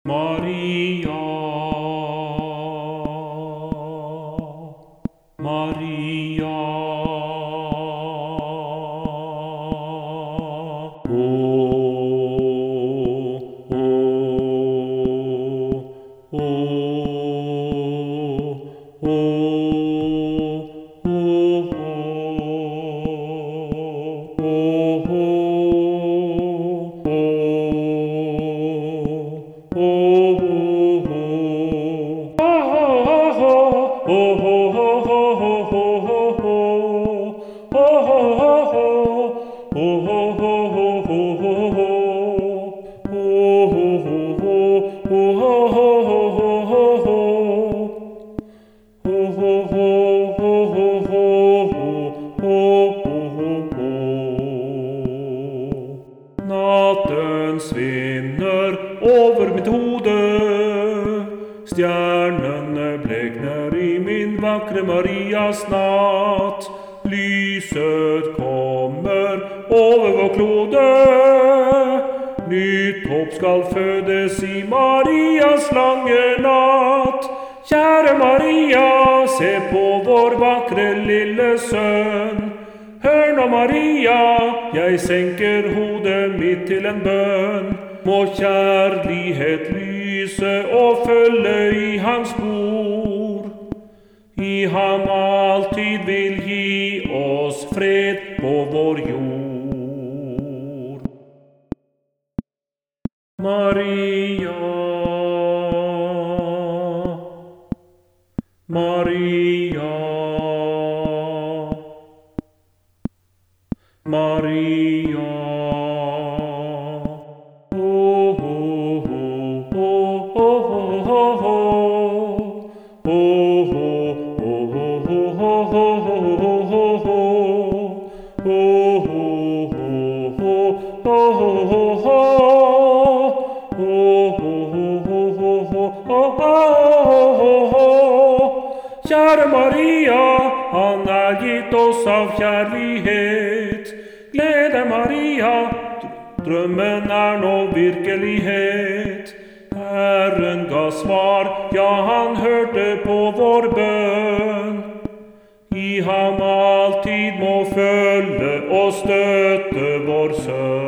Maria, Maria, Natten svinner over mitt hode, stjernene blekner i min vakre Marias natt. Lyset kommer over vår klode, nytt håp skal fødes i Marias lange natt. Kjære Maria, se på vår vakre lille sønn. Hør nå, Maria, jeg senker hodet mitt til en bønn. Må kjærlighet lyse og følge i hans spor. I ham alltid vil gi oss fred på vår jord. Maria, Maria, Maria, oh, oh, oh, oh, oh, oh, Kjære Maria, han gitt oss av kjærlighet. Gled deg, Maria, drømmen nå virkelighet. Herren ga svar, ja, han hørte på vår bønn. I ham alltid må følge og støtte vår sønn.